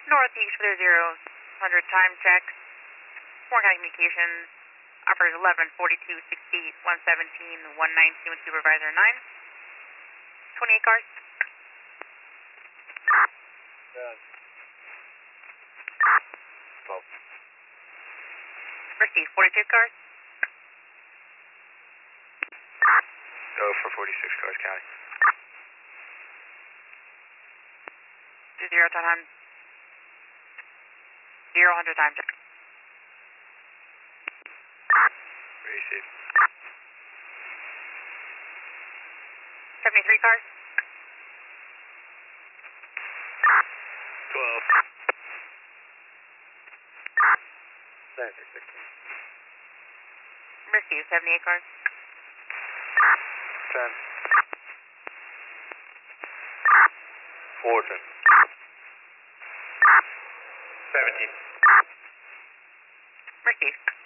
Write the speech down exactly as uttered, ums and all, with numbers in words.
Northeast for zero one hundred time check. Morgan County Communications, operators eleven, forty-two, sixty, one seventeen, one nineteen with supervisor nine. twenty-eight cars. Yeah. twelve. Received, forty-two cars. Go for forty-six cars, County. Zero time. Zero hundred time check. Receive. seventy-three cars. twelve. sixteen. Received, seventy-eight cars. ten. fourteen. seventeen. Received.